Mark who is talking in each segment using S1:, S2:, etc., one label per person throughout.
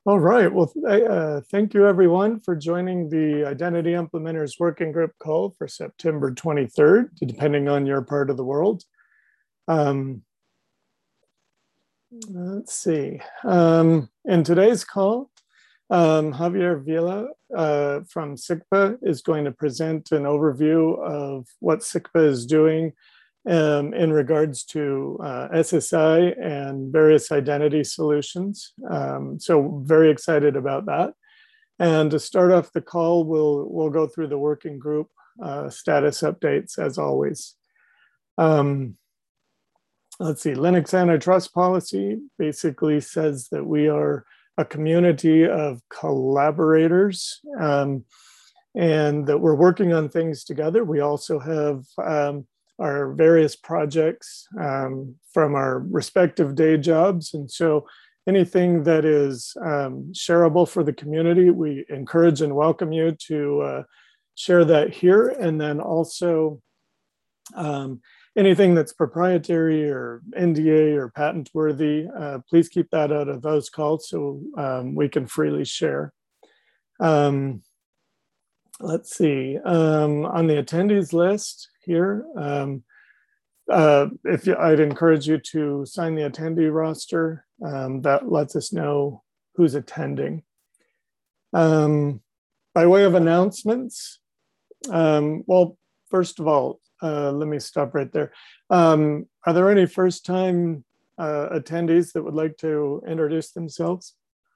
S1: All right. Well, thank you everyone for joining the Identity Implementers Working Group call for September 23rd, depending on your part of the world. Let's see. In today's call, Javier Vila from SIGPA is going to present an overview of what SIGPA is doing in regards to SSI and various identity solutions. So very excited about that. And to start off the call, we'll go through the working group status updates as always. Let's see, Linux antitrust policy basically says that we are a community of collaborators and that we're working on things together. We also have our various projects from our respective day jobs. And so anything that is shareable for the community, we encourage and welcome you to share that here. And then also anything that's proprietary or NDA or patent worthy, please keep that out of those calls so we can freely share. Let's see, on the attendees list here, I'd encourage you to sign the attendee roster. That lets us know who's attending. By way of announcements, well, first of all, let me stop right there. Are there any first-time attendees that would like to introduce themselves?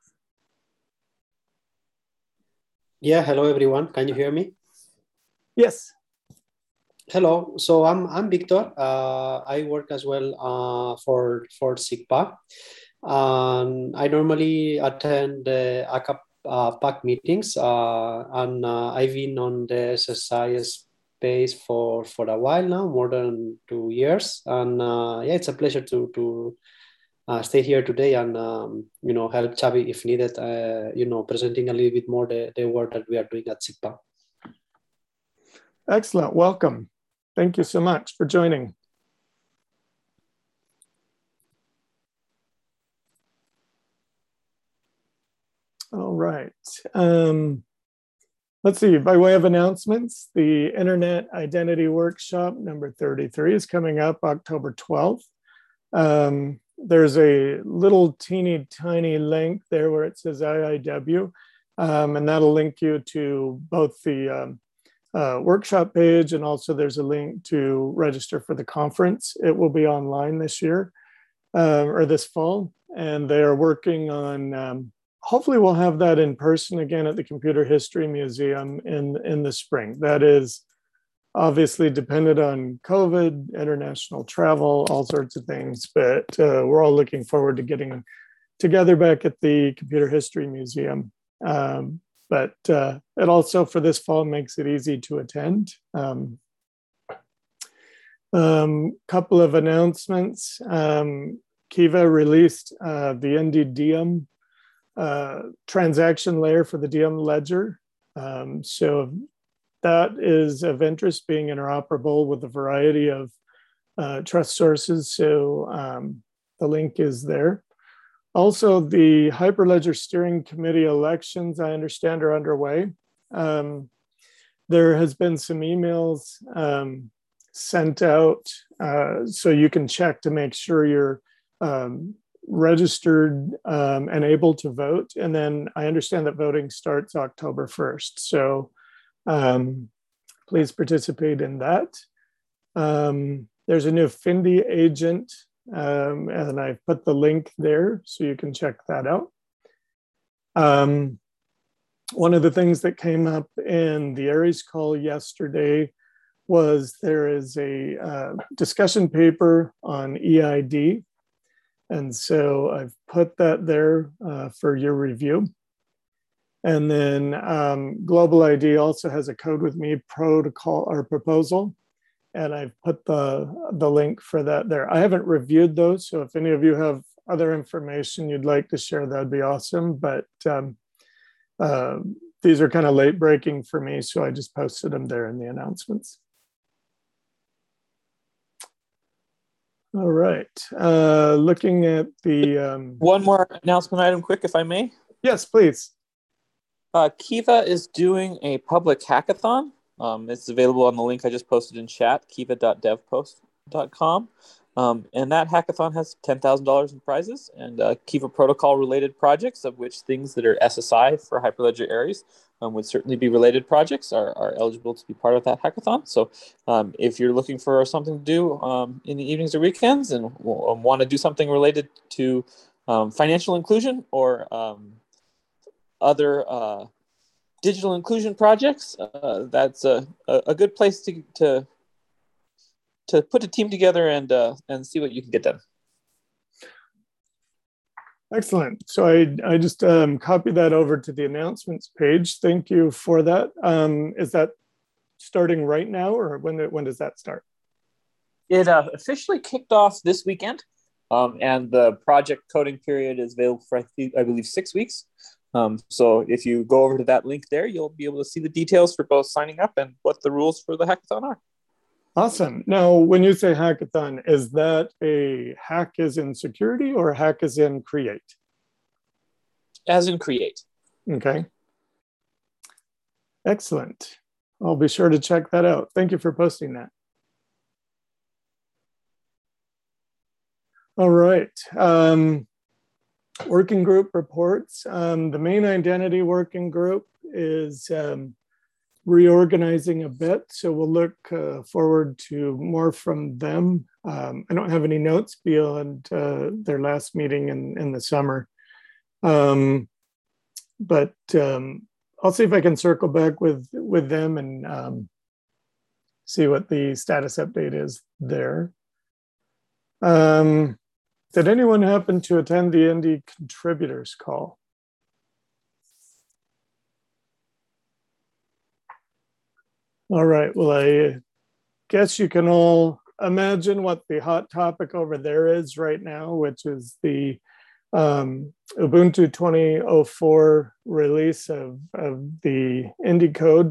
S2: Yeah, hello everyone. Can you hear me?
S1: Yes.
S2: Hello. So I'm Victor. I work as well for SIGPA. I normally attend the ACAP meetings, and I've been on the SSI space for a while now, more than 2 years. And yeah, it's a pleasure to stay here today and help Xavi if needed. Presenting a little bit more the work that we are doing at SIGPA.
S1: Excellent. Welcome. Thank you so much for joining. All right. Let's see, by way of announcements, the Internet Identity Workshop number 33 is coming up October 12th. There's a little teeny tiny link there where it says IIW, and that'll link you to both the workshop page, and also there's a link to register for the conference. It will be online this year or this fall, and they are working on hopefully we'll have that in person again at the Computer History Museum in the spring. That is obviously dependent on COVID, international travel, all sorts of things, but we're all looking forward to getting together back at the Computer History Museum. But it also for this fall makes it easy to attend. Couple of announcements. Kiva released the NDDM transaction layer for the DM ledger. So that is of interest, being interoperable with a variety of trust sources. So the link is there. Also, the Hyperledger Steering Committee elections, I understand, are underway. There has been some emails sent out so you can check to make sure you're registered and able to vote. And then I understand that voting starts October 1st. So please participate in that. There's a new Findy agent, and I've put the link there so you can check that out. One of the things that came up in the Aries call yesterday was there is a discussion paper on EID. And so I've put that there for your review. And then Global ID also has a Code with Me protocol or proposal. And I've put the link for that there. I haven't reviewed those, so if any of you have other information you'd like to share, that'd be awesome. But these are kind of late breaking for me, so I just posted them there in the announcements. All right, looking at the...
S3: One more announcement item quick, if I may.
S1: Yes, please.
S3: Kiva is doing a public hackathon. It's available on the link I just posted in chat, kiva.devpost.com. And that hackathon has $10,000 in prizes and Kiva protocol related projects, of which things that are SSI for Hyperledger Aries would certainly be related projects are eligible to be part of that hackathon. So if you're looking for something to do in the evenings or weekends and want to do something related to financial inclusion or other digital inclusion projects, that's a good place to put a team together and see what you can get done.
S1: Excellent. So I just copied that over to the announcements page. Thank you for that. Is that starting right now, or when does that start?
S3: It officially kicked off this weekend, and the project coding period is available for I believe 6 weeks. So if you go over to that link there, you'll be able to see the details for both signing up and what the rules for the hackathon are.
S1: Awesome. Now, when you say hackathon, is that a hack as in security or hack as in create?
S3: As in create.
S1: Okay. Excellent. I'll be sure to check that out. Thank you for posting that. All right. Working group reports. The main identity working group is reorganizing a bit, so we'll look forward to more from them. I don't have any notes beyond their last meeting in the summer, but I'll see if I can circle back with them and see what the status update is there. Did anyone happen to attend the Indie contributors call? All right, well, I guess you can all imagine what the hot topic over there is right now, which is the Ubuntu 20.04 release of the Indie code.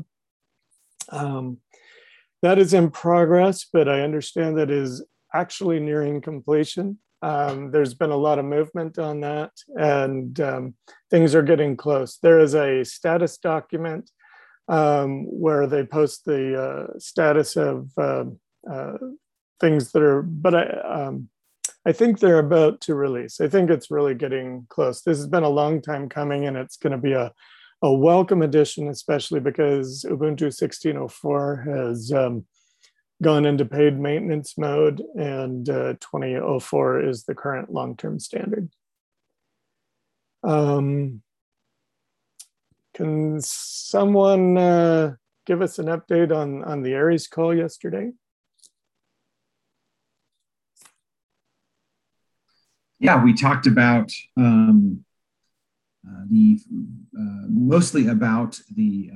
S1: That is in progress, but I understand that is actually nearing completion. There's been a lot of movement on that, and things are getting close. There is a status document where they post the status of things that are, but I think they're about to release. I think it's really getting close. This has been a long time coming, and it's going to be a welcome addition, especially because Ubuntu 16.04 has gone into paid maintenance mode, and 20.04 is the current long-term standard. Can someone give us an update on the Aries call yesterday?
S4: Yeah, we talked about mostly about the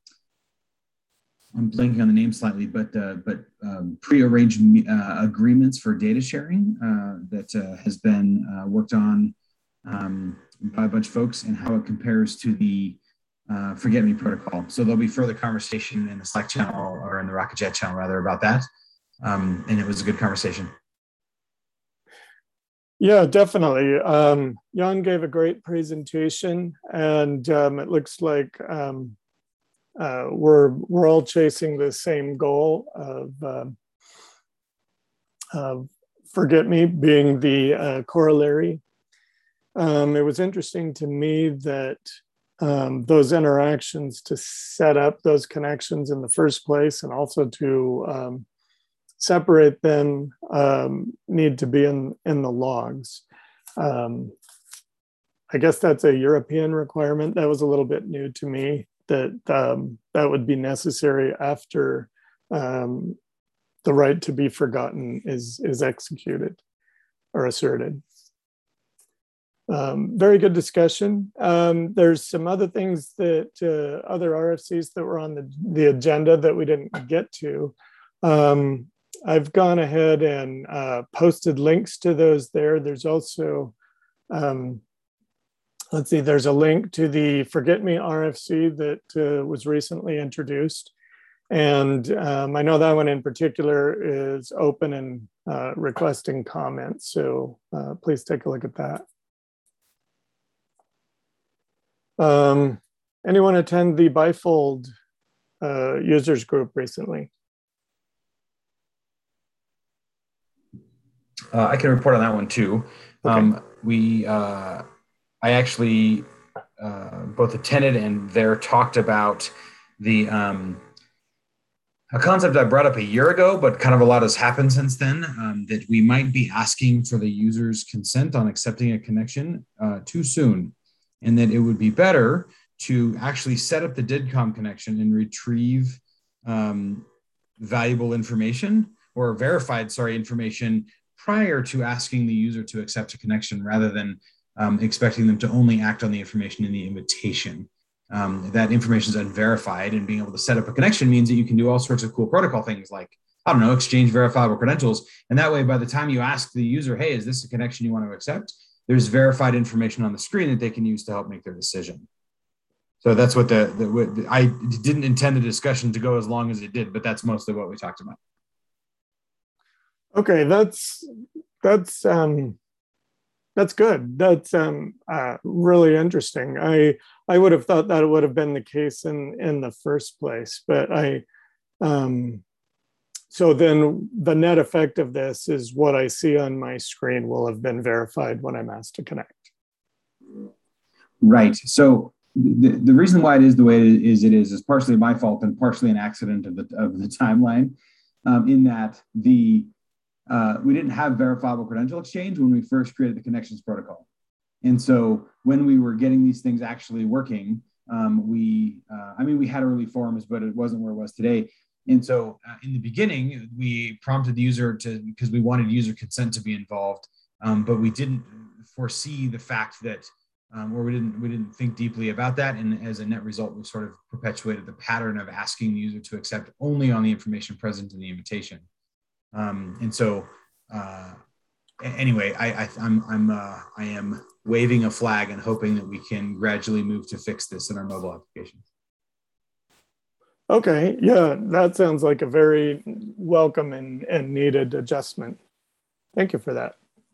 S4: I'm blanking on the name slightly, but pre-arranged agreements for data sharing that has been worked on by a bunch of folks, and how it compares to the Forget Me protocol. So there'll be further conversation in the Slack channel, or in the Rocket.Jet channel rather, about that. And it was a good conversation.
S1: Yeah, definitely. Jan gave a great presentation, and it looks like we're all chasing the same goal of Forget Me being the corollary. It was interesting to me that those interactions to set up those connections in the first place, and also to separate them, need to be in the logs. I guess that's a European requirement. That was a little bit new to me, that that would be necessary after the right to be forgotten is executed or asserted. Very good discussion. There's some other things that other RFCs that were on the agenda that we didn't get to. I've gone ahead and posted links to those there. There's also, let's see, there's a link to the Forget Me RFC that was recently introduced. And I know that one in particular is open and requesting comments. So please take a look at that. Anyone attend the Bifold users group recently?
S4: I can report on that one too.
S1: Okay.
S4: I actually both attended and there talked about the a concept I brought up a year ago, but kind of a lot has happened since then, that we might be asking for the user's consent on accepting a connection too soon, and that it would be better to actually set up the DIDCOM connection and retrieve valuable information or verified, information prior to asking the user to accept a connection rather than expecting them to only act on the information in the invitation. That information is unverified, and being able to set up a connection means that you can do all sorts of cool protocol things like, I don't know, exchange verifiable credentials. And that way, by the time you ask the user, hey, is this a connection you want to accept? There's verified information on the screen that they can use to help make their decision. So that's what I didn't intend the discussion to go as long as it did, but that's mostly what we talked about.
S1: Okay, that's good. That's really interesting. I would have thought that it would have been the case in the first place, but so then the net effect of this is what I see on my screen will have been verified when I'm asked to connect.
S4: Right. So the reason why it is the way it is partially my fault and partially an accident of the timeline, in that we didn't have verifiable credential exchange when we first created the connections protocol. And so when we were getting these things actually working, we had early forms, but it wasn't where it was today. And so in the beginning, we prompted the user because we wanted user consent to be involved, but we didn't foresee the fact that, or we didn't think deeply about that. And as a net result, we sort of perpetuated the pattern of asking the user to accept only on the information present in the invitation. And so, anyway, I am waving a flag and hoping that we can gradually move to fix this in our mobile applications.
S1: Okay, yeah, that sounds like a very welcome and needed adjustment. Thank you for that.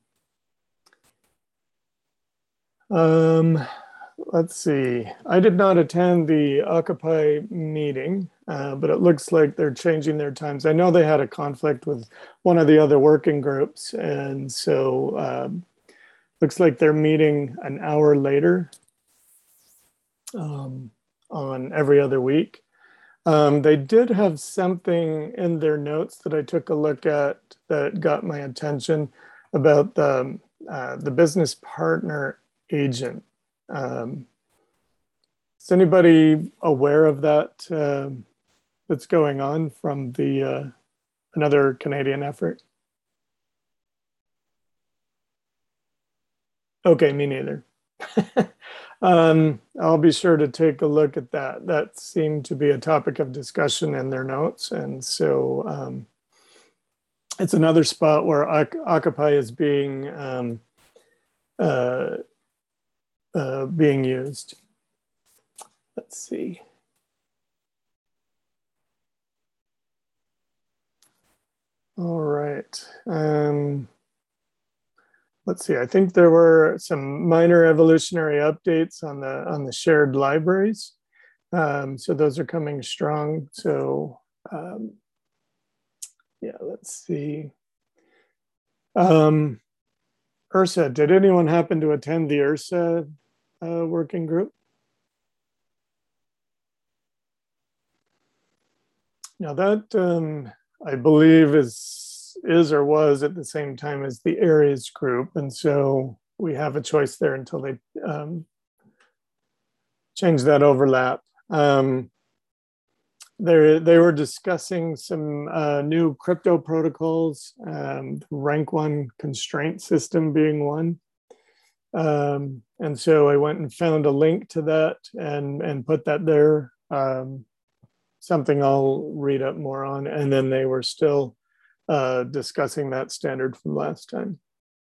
S1: Let's see. I did not attend the Occupy meeting, but it looks like they're changing their times. I know they had a conflict with one of the other working groups, and so looks like they're meeting an hour later on every other week. They did have something in their notes that I took a look at that got my attention about the business partner agent. Is anybody aware of that that's going on from the another Canadian effort? Okay, me neither. I'll be sure to take a look at that. That seemed to be a topic of discussion in their notes, and so it's another spot where Occupy is being used. Let's see. All right. Let's see. I think there were some minor evolutionary updates on the shared libraries. So those are coming strong. So yeah, let's see. URSA, did anyone happen to attend the URSA working group? Now that I believe is or was at the same time as the Aries group, and so we have a choice there until they change that overlap. They were discussing some new crypto protocols, rank 1 constraint system being one. And so I went and found a link to that and put that there. Something I'll read up more on. And then they were still discussing that standard from last time.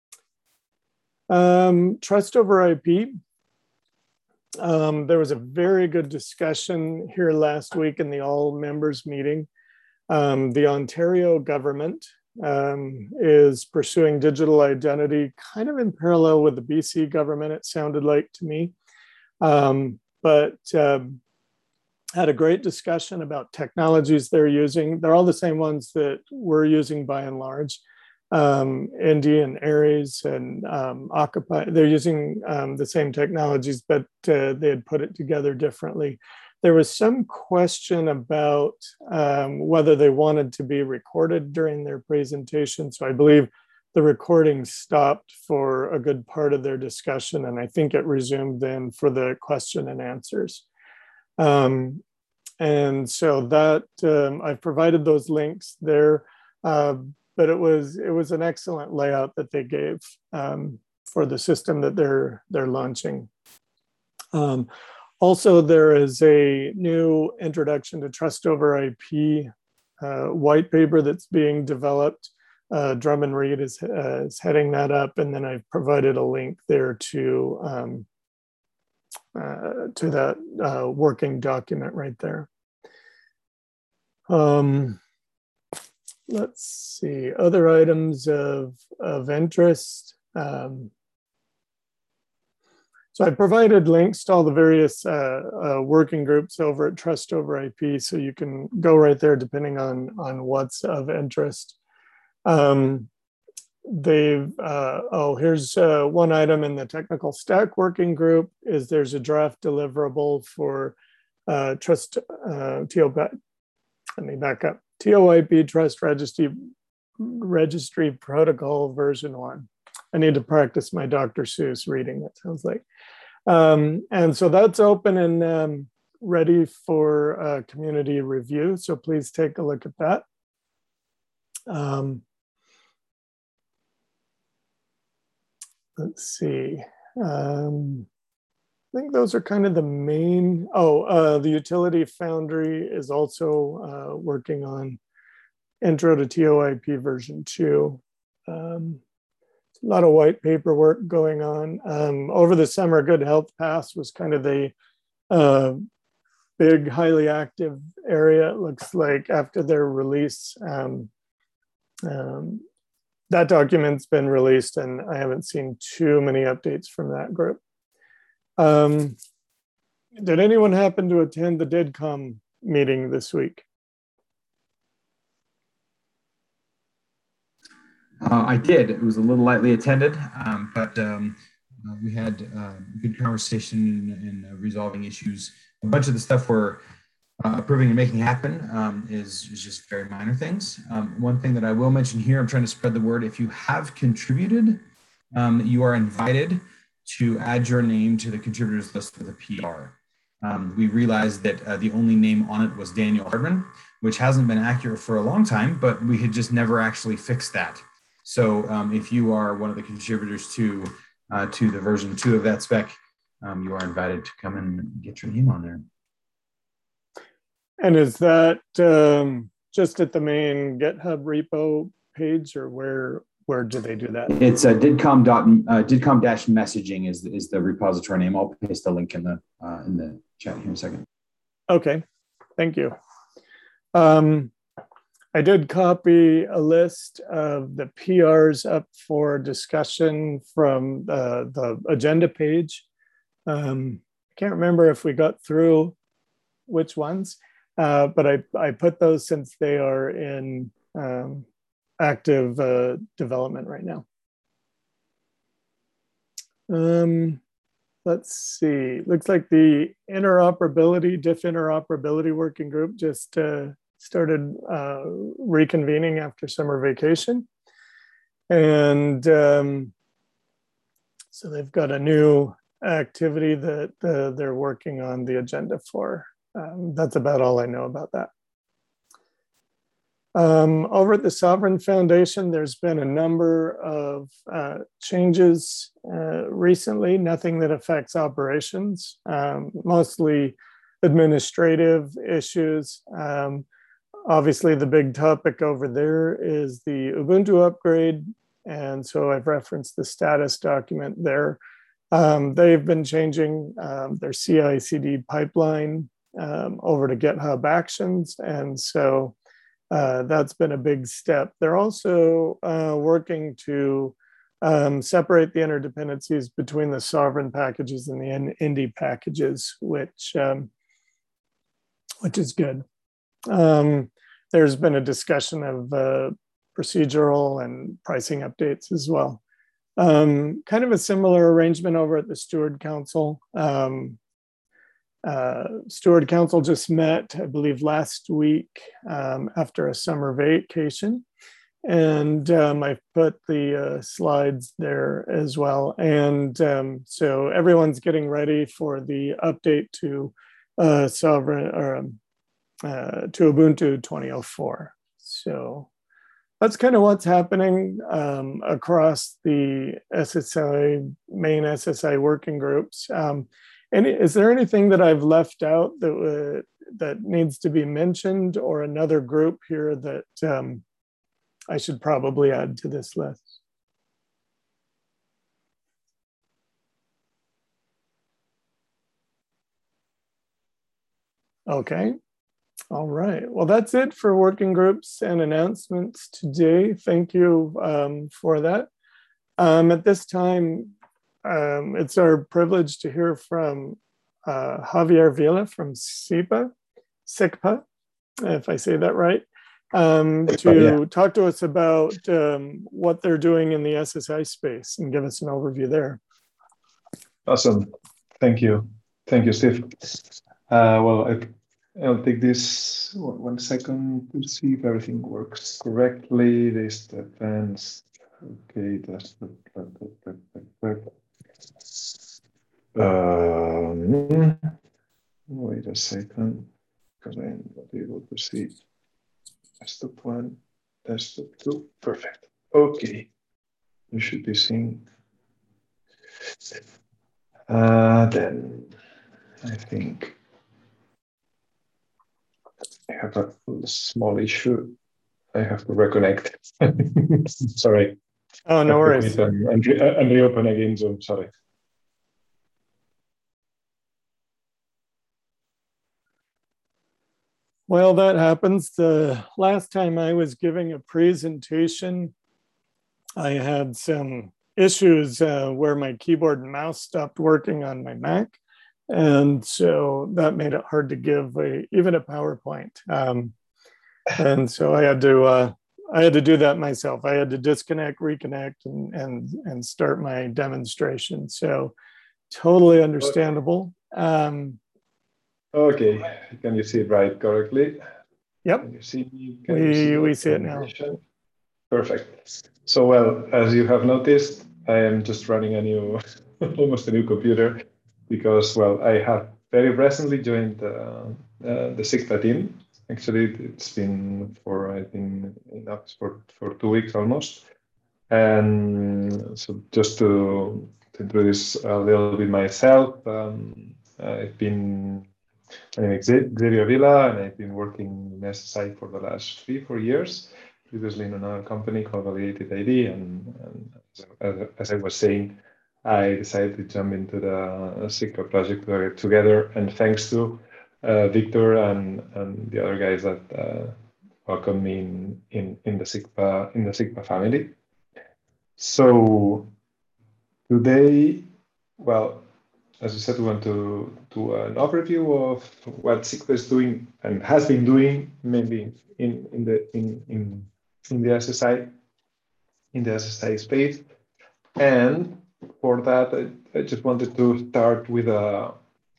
S1: Trust over IP. There was a very good discussion here last week in the all members meeting. The Ontario government is pursuing digital identity kind of in parallel with the BC government, it sounded like to me. but had a great discussion about technologies they're using. They're all the same ones that we're using by and large. Indy and Aries and Occupy, they're using the same technologies, but they had put it together differently. There was some question about whether they wanted to be recorded during their presentation. So I believe the recording stopped for a good part of their discussion, and I think it resumed then for the question and answers. And so that I've provided those links there, but it was an excellent layout that they gave for the system that they're launching. Also, there is a new Introduction to Trust over IP white paper that's being developed. Drummond Reed is heading that up, and then I've provided a link there to that working document right there. Let's see, other items of interest. So I provided links to all the various working groups over at Trust over IP, so you can go right there depending on what's of interest. Here's one item in the technical stack working group is there's a draft deliverable for Trust let me back up. TOIP Trust Registry Protocol version 1. I need to practice my Dr. Seuss reading, it sounds like. And so that's open and ready for community review. So please take a look at that. Let's see. I think those are kind of the main. The Utility Foundry is also working on Intro to TOIP version 2. A lot of white paper work going on. Over the summer, Good Health Pass was kind of the big, highly active area. It looks like after their release, that document's been released, and I haven't seen too many updates from that group. Did anyone happen to attend the DIDCOM meeting this week?
S4: I did. It was a little lightly attended, but we had good conversation and resolving issues. A bunch of the stuff we're approving and making happen is just very minor things. One thing that I will mention here, I'm trying to spread the word. If you have contributed, you are invited to add your name to the contributors list for the PR. We realized that the only name on it was Daniel Hardman, which hasn't been accurate for a long time, but we had just never actually fixed that. So if you are one of the contributors to the version 2 of that spec, you are invited to come and get your name on there.
S1: And is that just at the main GitHub repo page, or where do they do that?
S4: It's DIDCOM-messaging is the repository name. I'll paste the link in the chat here in a second.
S1: Okay, thank you. I did copy a list of the PRs up for discussion from the agenda page. I can't remember if we got through which ones, but I put those since they are in active development right now. Let's see, looks like the diff interoperability working group just started reconvening after summer vacation. And so they've got a new activity that they're working on the agenda for. That's about all I know about that. Over at the Sovereign Foundation, there's been a number of changes recently, nothing that affects operations, mostly administrative issues. Obviously, the big topic over there is the Ubuntu upgrade. And so I've referenced the status document there. They've been changing their CI/CD pipeline over to GitHub Actions. And so that's been a big step. They're also working to separate the interdependencies between the sovereign packages and the Indy packages, which is good. There's been a discussion of procedural and pricing updates as well. Kind of a similar arrangement over at the Steward Council. Steward Council just met, I believe, last week after a summer vacation. And I put the slides there as well. And so everyone's getting ready for the update to sovereign or to Ubuntu 2004. So that's kind of what's happening across the SSI, main SSI working groups. And is there anything that I've left out that needs to be mentioned, or another group here that I should probably add to this list? Okay. All right. Well, that's it for working groups and announcements today. Thank you for that. At this time, it's our privilege to hear from Javier Vila from SIGPA, if I say that right, to talk to us about what they're doing in the SSI space and give us an overview there.
S5: Awesome. Thank you. Thank you, Steve. Well, I'll take this 1 second to see if everything works correctly. This advanced. Okay, that's the. Wait a second, because I'm not able to see. Desktop 1, desktop 2. Perfect. Okay, you should be seeing. Then I think I have a small issue. I have to reconnect. Sorry.
S1: Oh, no worries.
S5: And reopen again Zoom. Sorry.
S1: Well, that happens. The last time I was giving a presentation, I had some issues where my keyboard and mouse stopped working on my Mac. And so that made it hard to give even a PowerPoint. And so I had to do that myself. I had to disconnect, reconnect, and start my demonstration. So totally understandable.
S5: Okay, can you see it right correctly?
S1: Yep.
S5: Can you see me?
S1: We see it now.
S5: Perfect. So, well, as you have noticed, I am just running a new, almost a new computer, because, well, I have very recently joined the SIGPA team. Actually, it's been I've been in Oxford for 2 weeks almost. And so just to introduce a little bit myself, my name is Xavier Vila, and I've been working in SSI for the last 3-4 years, previously in another company called Validated ID. And as I was saying, I decided to jump into the SIGPA project together, and thanks to Victor and the other guys that welcomed me in the SIGPA family. So today, well, as I said, we want to do an overview of what SIGPA is doing and has been doing, maybe in the SSI space. And for that, I just wanted to start with a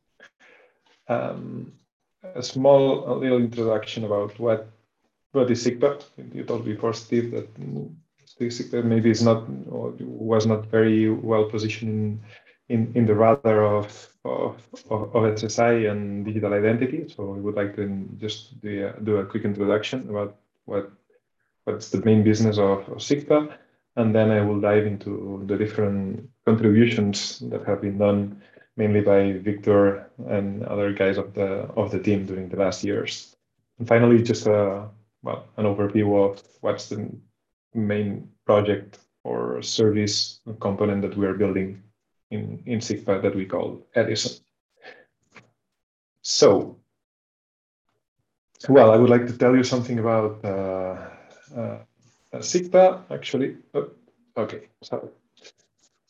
S5: small little introduction about what is SIGPA. You told before, Steve, that SIGPA maybe was not very well positioned in the radar of SSI and digital identity. So we would like to just do a quick introduction about what's the main business of SIGPA, and then I will dive into the different contributions that have been done, mainly by Victor and other guys of the team during the last years. And finally, just an overview of what's the main project or service component that we are building in SIGPA that we call Edison. So, well, I would like to tell you something about SIGPA, actually. Oh, okay, sorry.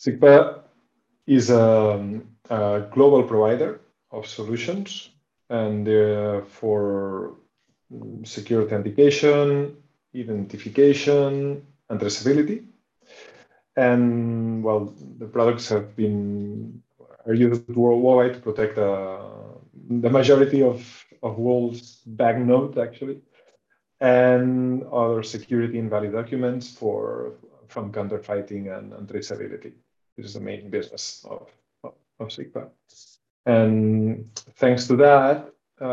S5: SIGPA is a global provider of solutions and for secure authentication, identification, and traceability. And well, the products are used worldwide to protect the majority of world's banknotes, actually, and other security and valid documents from counterfeiting and traceability. This is the main business of SIGPA. And thanks to that,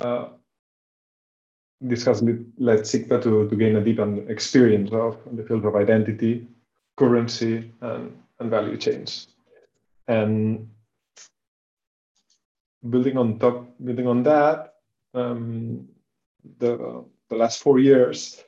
S5: this has led SIGPA to gain a deep experience of the field of identity, currency, and value chains. And building on that, the last 4 years,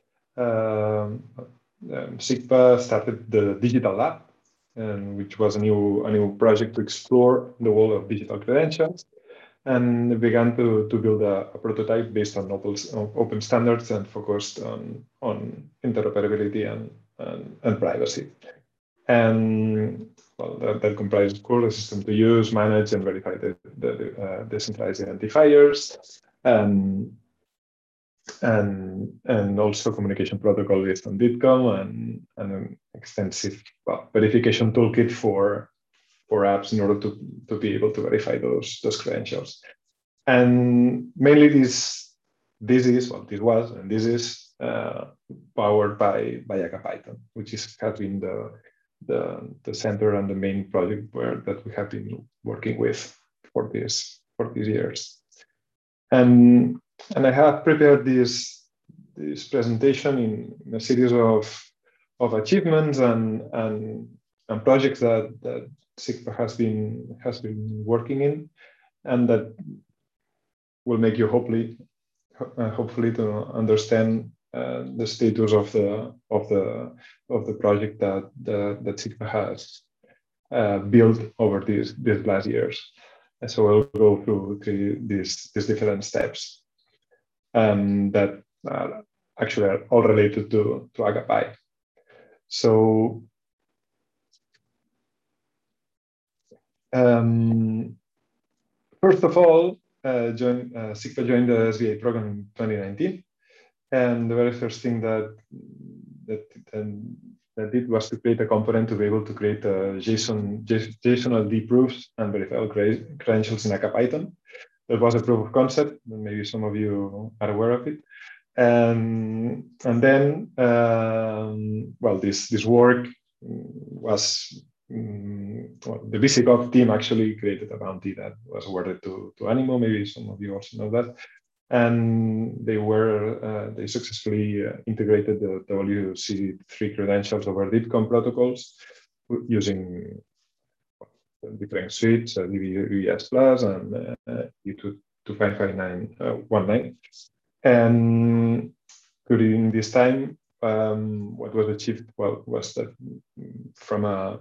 S5: SIGPA started the Digital Lab, which was a new project to explore the world of digital credentials, and began to build a prototype based on open standards and focused on interoperability and privacy. And well, that comprises, of course, a system to use, manage, and verify the decentralized identifiers, and also communication protocol based on DITCOM and an extensive verification toolkit for apps in order to be able to verify those credentials. And mainly this is powered by AkaPython, which has been the center and the main project that we have been working with for these years. And I have prepared this presentation in a series of achievements and projects that SIGPA has been working in, and that will make you hopefully to understand the status of the project that SIGPA has built over these last years. And so we'll go through these different steps that actually are all related to AkaPy. So first of all, SIGPA joined the SBA program in 2019, and the very first thing that did was to create a component to be able to create JSON-LD proofs and verifiable credentials in AkaPython. That was a proof of concept, and maybe some of you are aware of it. And then, well, this work was. The VisiGov team actually created a bounty that was awarded to Animo. Maybe some of you also know that. And they successfully integrated the WC3 credentials over DITCOM protocols using different suites, DVS Plus and E25519. And during this time, what was achieved was that from a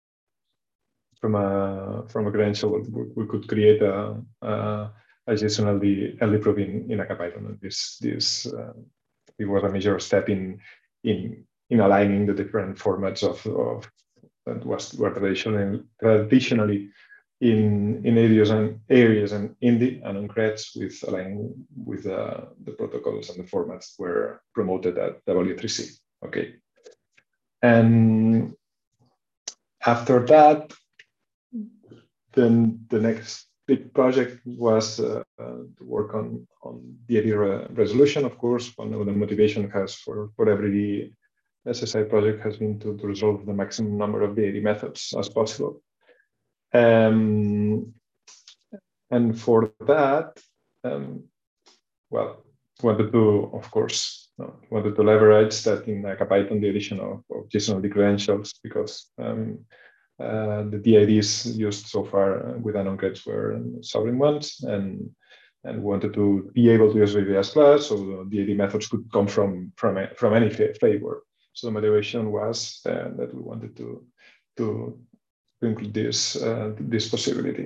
S5: credential, we could create a JSON LD proof in AkaPython. And it was a major step in aligning the different formats of that were traditionally in Aries and Indy and on Creds, with aligning with the protocols and the formats were promoted at W3C. Okay, and after that, then the next big project was to work on DID resolution. Of course, one of the motivation for every SSI project has been to resolve the maximum number of DID methods as possible. And for that, well, wanted to leverage that in AkaPython, the addition of JSON-LD credentials, because the DIDs used so far with AnonCreds were sovereign ones, and wanted to be able to use VVS Plus, so the DID methods could come from any flavor. So the motivation was that we wanted to include this possibility.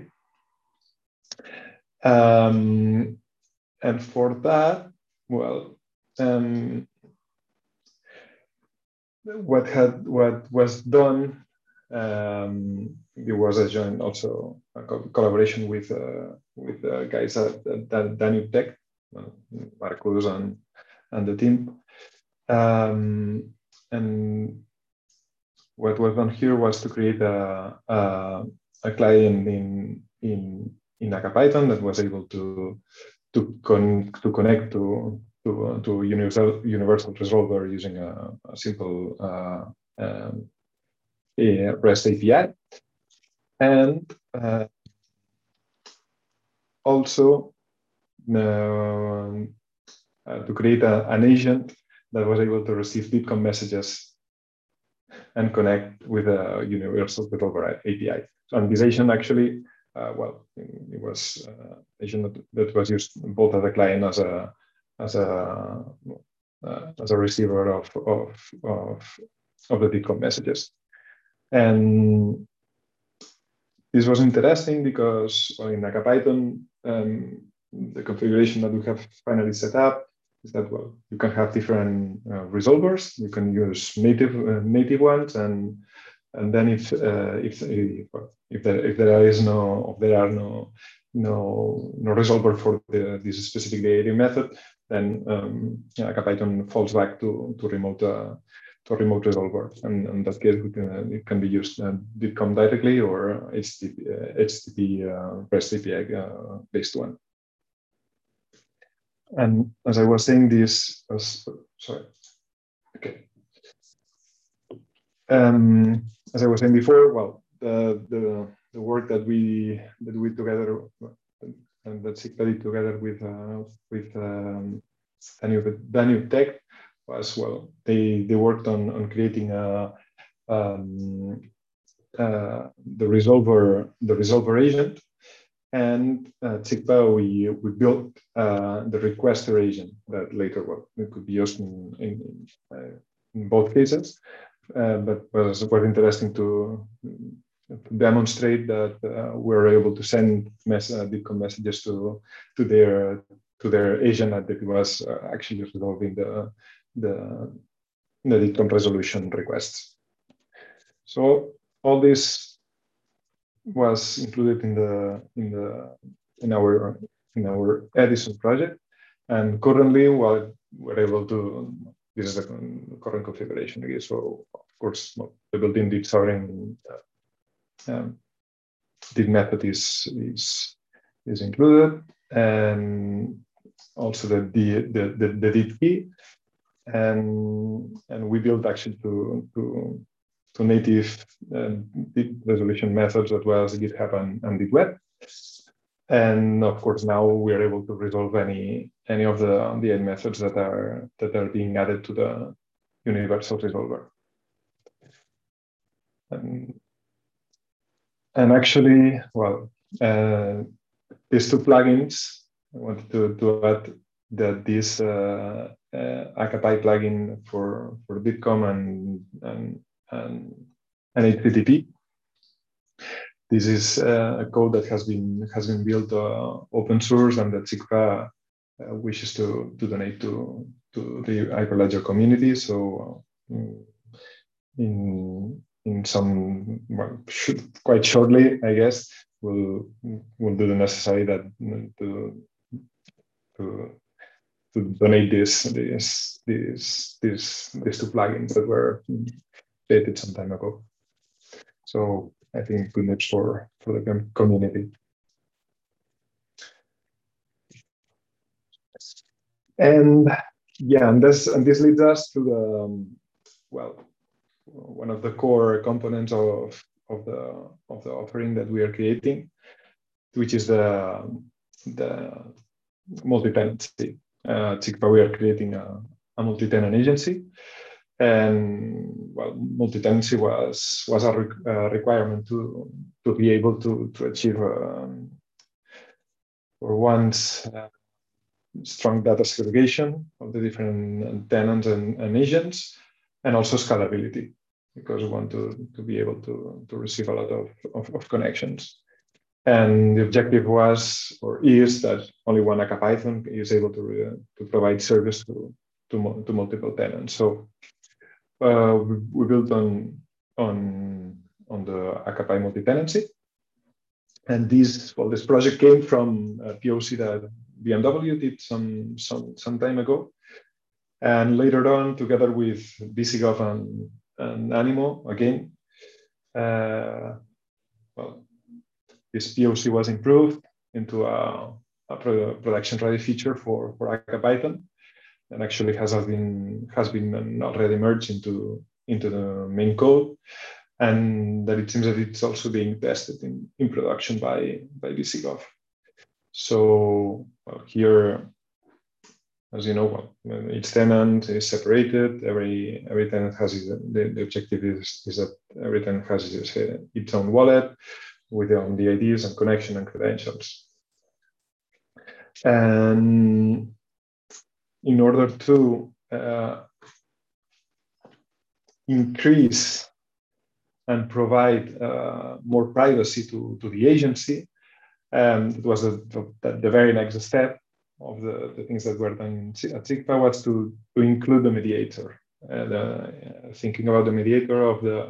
S5: And for that, well, what was done There was a joint also a collaboration with guys at Danube Tech, Marcus and the team. And what was done here was to create a client in AcaPython that was able to connect to universal resolver using a simple REST API, and also to create an agent that was able to receive DITCOM messages and connect with a universal resolver API. So, and this agent actually, it was an agent that was used both as a client as a receiver of the DITCOM messages. And this was interesting because in AcaPython, the configuration that we have finally set up is that, you can have different resolvers. You can use native ones, and then if there are no resolver for this specific data method, then AcaPython falls back to remote resolver, and in that case it can be used DITCOM directly or HTTP REST API based one. And as I was saying, this was as I was saying before, the work that we together and that SIGPA did together with Danube Tech was, they worked on creating the resolver agent, and at SIGPA we built the requester agent that later it could be used in both cases, but was interesting to demonstrate that we're able to send DITCOM messages to their agent, that it was actually resolving the DITCOM resolution requests. So all this was included in our Edison project, and currently, we're able to. This is the current configuration again. So of course, the built-in DIT sovereign DIT method is included, and also the DIT key, and we built actually to native DIT resolution methods as well as GitHub and DIT web. And of course, now we are able to resolve any of the end methods that are being added to the universal resolver. And actually, these two plugins, I wanted to add that this AcaPy plugin for DITCOM and HTTP. This is a code that has been built open source, and that SIGPA wishes to donate to the Hyperledger community. So in some quite shortly, I guess, we'll do the necessary to donate these two plugins that were created some time ago. So I think good news for the community. And this leads us to the one of the core components of the offering that we are creating, which is the multi-tenancy. At SIGPA, we are creating a multi-tenant agency. And multi-tenancy was a requirement to be able to achieve for once strong data segregation of the different tenants and agents, and also scalability, because we want to be able to receive a lot of connections. And the objective was or is that only one AcaPython is able to provide service to multiple tenants. So we built on the Acapai multi-tenancy. And this project came from a POC that BMW did some time ago. And later on, together with Visigoth and Animo, again, this POC was improved into a production-ready feature for AcaPython, and actually has been already merged into the main code, and that it seems that it's also being tested in production by Visigoth. So here, as you know, each tenant is separated. Every tenant has the objective is that every tenant has its own wallet with their own IDs and connection and credentials. And in order to increase and provide more privacy to the agency, it was the very next step of the things that were done at SIGPA was to include the mediator. Thinking about the mediator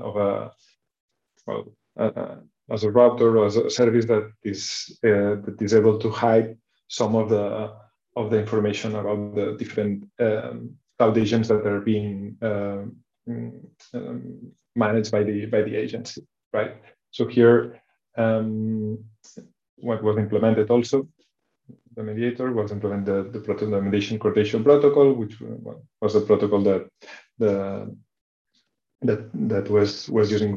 S5: as a router or as a service that is able to hide some of the information about the different cloud agents that are being managed by the agency, right? So here, what was implemented also, the mediator was implemented the mediation coordination protocol, which was a protocol that was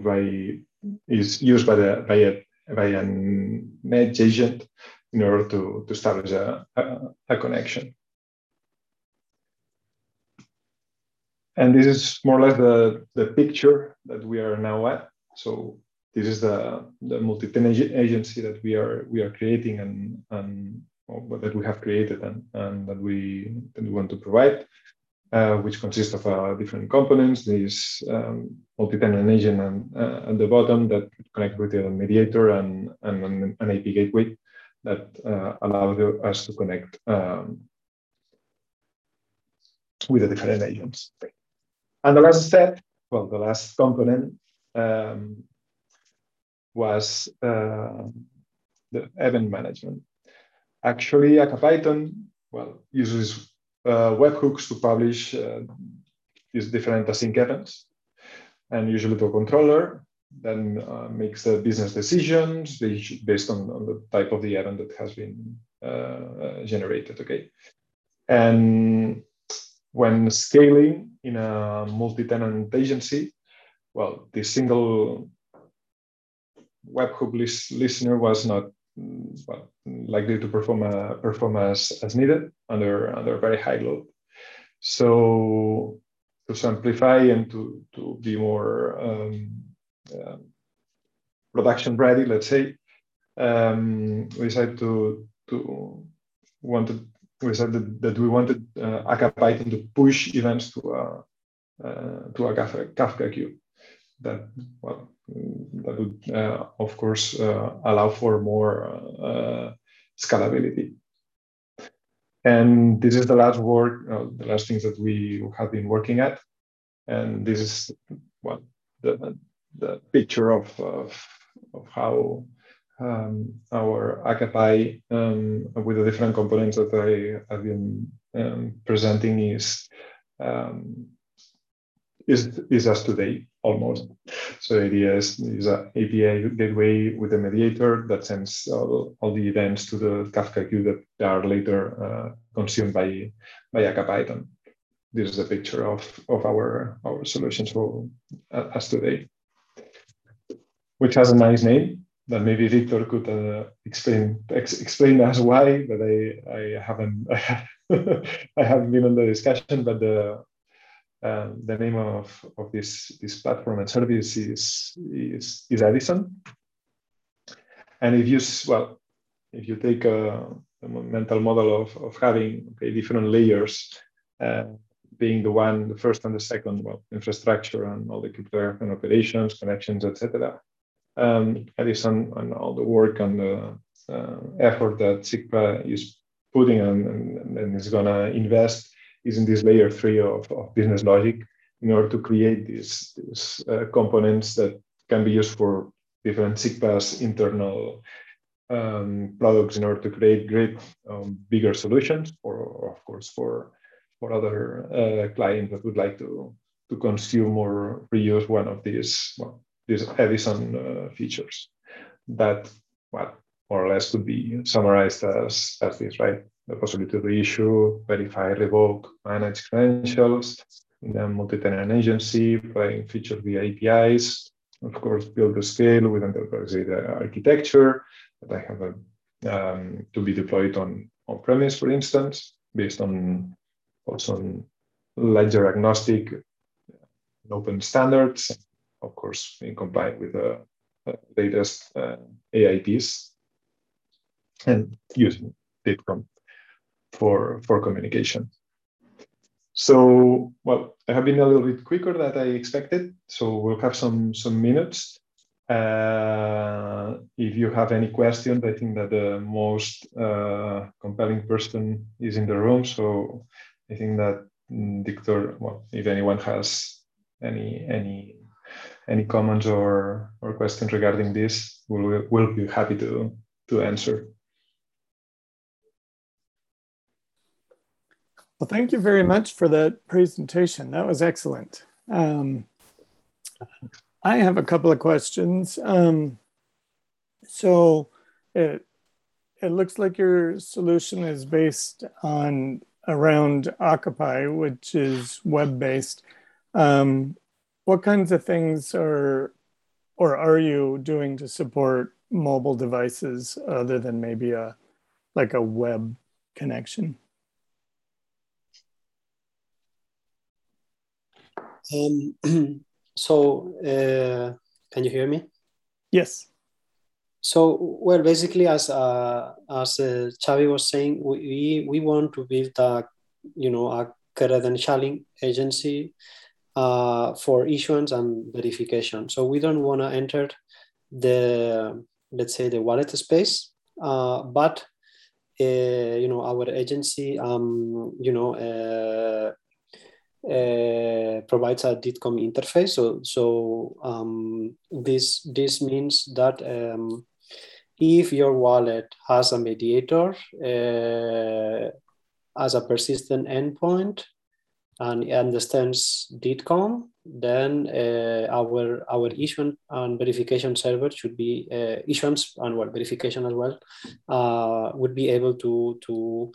S5: used by an edge agent in order to establish a connection. And this is more or less the picture that we are now at. So this is the multi-tenant agency that we are creating and that we have created and that we want to provide, which consists of different components. This multi-tenant agent at the bottom that connects with the mediator and an AP gateway that allows us to connect with the different agents. And the last step, the last component was the event management. Actually, AcaPython, uses webhooks to publish these different async events, and usually to a controller then makes the business decisions based on the type of the event that has been generated, okay? And when scaling in a multi-tenant agency, the single webhook listener was not likely to perform as needed under very high load. So to simplify and to be more production ready, let's say, we decided that we wanted AcaPython to push events to a Kafka queue. That would, of course, allow for more scalability. And this is the last things that we have been working at. And this is the picture of how our AcaPy with the different components that I have been presenting is as today almost. So the idea is an API gateway with a mediator that sends all the events to the Kafka queue that are later consumed by AcaPython. This is a picture of our solutions as today, which has a nice name that maybe Victor could explain us why, but I haven't been on the discussion, but the name of this platform and service is Edison. And if you take a mental model of having different layers, being the first and the second, infrastructure and all the cryptography and operations, connections, etc. Edison and all the work and the effort that SIGPA is putting and is gonna invest is in this layer 3 of business logic in order to create these components that can be used for different SIGPA's internal products in order to create great bigger solutions, or of course for other clients that would like to consume or reuse one of these Edison features. That, well, more or less could be summarized as this, right? The possibility to reissue, verify, revoke, manage credentials in a multi-tenant agency, providing features via APIs, of course, build the scale with enterprise data architecture that I have to be deployed on premise, for instance, based on also on ledger agnostic open standards, of course, in compliance with the latest AIPs, and using DITCOM for communication. So, well, I have been a little bit quicker than I expected, so we'll have some minutes. If you have any questions, I think that the most compelling person is in the room. So I think that Victor, well, if anyone has any comments or questions regarding this, we'll be happy to answer.
S1: Well, thank you very much for that presentation. That was excellent. I have a couple of questions. So it looks like your solution is based on around Occupi, which is web-based. What kinds of things are you doing to support mobile devices other than maybe like a web connection?
S2: So can you hear me?
S1: Yes.
S2: So, well, basically, as Xavi was saying, we want to build a credentialing agency for issuance and verification. So we don't want to enter let's say the wallet space, but our agency provides a DITCOM interface. So this means that if your wallet has a mediator as a persistent endpoint and it understands DITCOM, then our issuance and verification server should be issuance and verification as well would be able to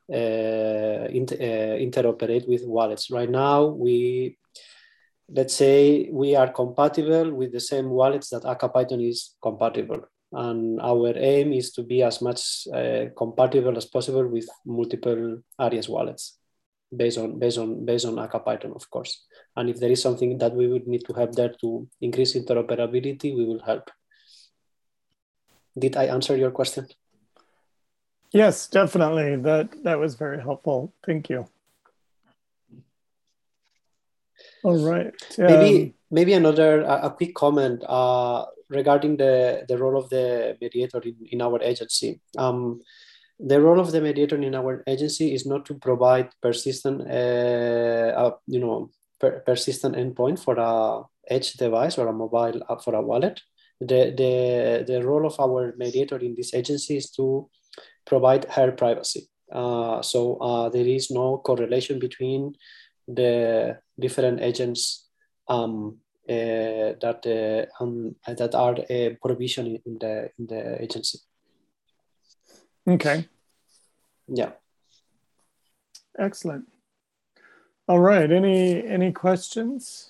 S2: interoperate with wallets. Right now, let's say we are compatible with the same wallets that AkaPython is compatible, and our aim is to be as much compatible as possible with multiple Aries wallets, based on AkaPython, of course. And if there is something that we would need to have there to increase interoperability, we will help. Did I answer your question?
S1: Yes, definitely. That was very helpful. Thank you. All right.
S2: Maybe a quick comment regarding the role of the mediator in our agency. The role of the mediator in our agency is not to provide persistent persistent endpoint for a edge device or a mobile app for a wallet. The role of our mediator in this agency is to provide her privacy. So there is no correlation between the different agents that are provisioned in the agency.
S1: Okay.
S2: Yeah.
S1: Excellent. All right. Any questions?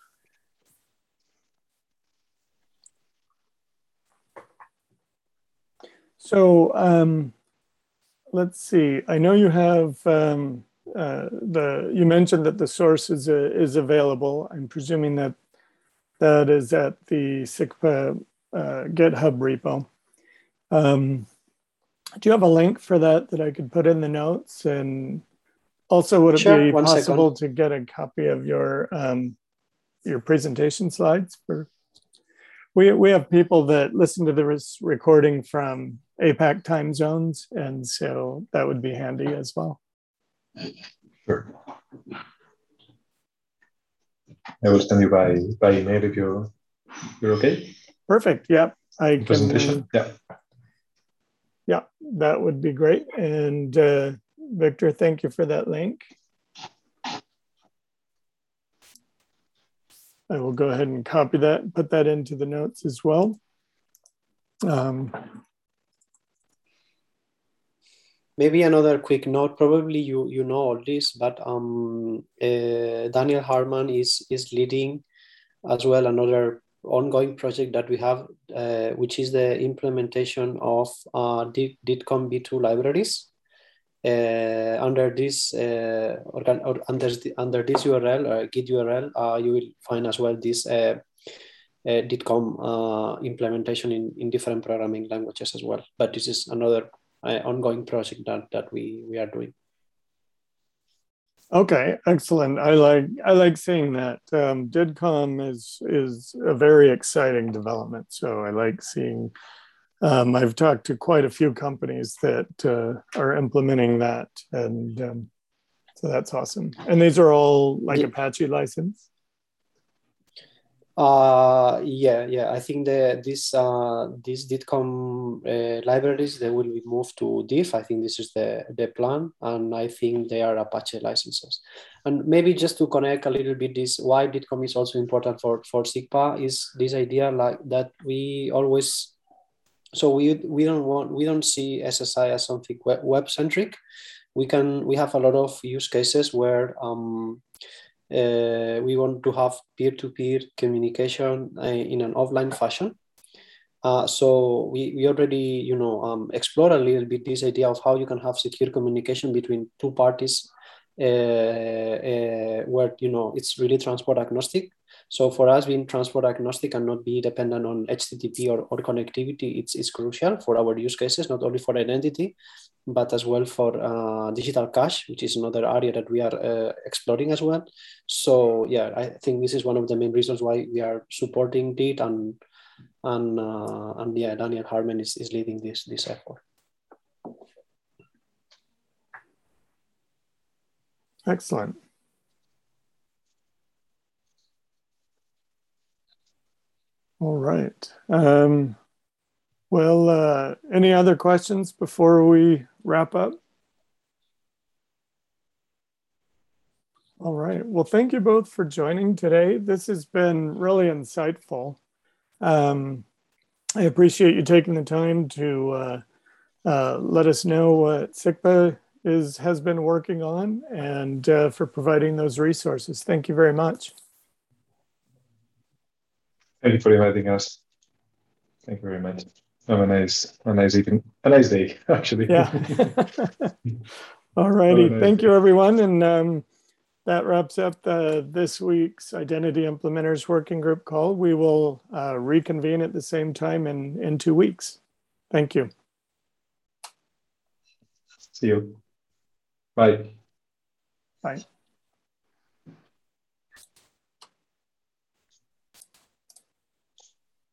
S1: So let's see. I know you have you mentioned that the source is available. I'm presuming that is at the SIGPA GitHub repo. Do you have a link for that I could put in the notes? And also, would it be possible to get a copy of your presentation slides? We have people that listen to this recording from APAC time zones, and so that would be handy as well.
S5: Sure. I will send you by email if you You're okay?
S1: Perfect. Yep. I can.
S5: Presentation? Yeah.
S1: Yeah, that would be great. And Victor, thank you for that link. I will go ahead and copy that and put that into the notes as well.
S2: Maybe another quick note. Probably you know all this, but Daniel Harman is leading as well another ongoing project that we have, which is the implementation of DITCOM v2 libraries. Under this under this URL, Git URL, you will find as well this DITCOM implementation in different programming languages as well. But this is another ongoing project that we are doing.
S1: Okay, excellent. I like seeing that. DITCOM is a very exciting development. So I like seeing. I've talked to quite a few companies that are implementing that, and so that's awesome. And these are all like Apache license.
S2: Yeah. I think these DITCOM libraries, they will be moved to Diff. I think this is the plan, and I think they are Apache licenses. And maybe just to connect a little bit, this why DITCOM is also important for SIGPA is this idea like that we always. So we don't see SSI as something web centric. We have a lot of use cases where we want to have peer-to-peer communication in an offline fashion. So we already explore a little bit this idea of how you can have secure communication between two parties where it's really transport agnostic. So for us, being transport agnostic and not be dependent on HTTP or connectivity, it's crucial for our use cases, not only for identity, but as well for digital cash, which is another area that we are exploring as well. So yeah, I think this is one of the main reasons why we are supporting DIT, and yeah, Daniel Harman is leading this effort.
S1: Excellent. All right. Well, any other questions before we wrap up? All right. Well, thank you both for joining today. This has been really insightful. I appreciate you taking the time to let us know what SIGPA has been working on, and for providing those resources. Thank you very much.
S5: Thank you for inviting us. Thank you very much. Have a nice evening, a nice day, actually.
S1: Yeah. All righty. Thank you, everyone. And that wraps up this week's Identity Implementers Working Group call. We will reconvene at the same time in 2 weeks. Thank you.
S5: See you. Bye.
S1: Bye.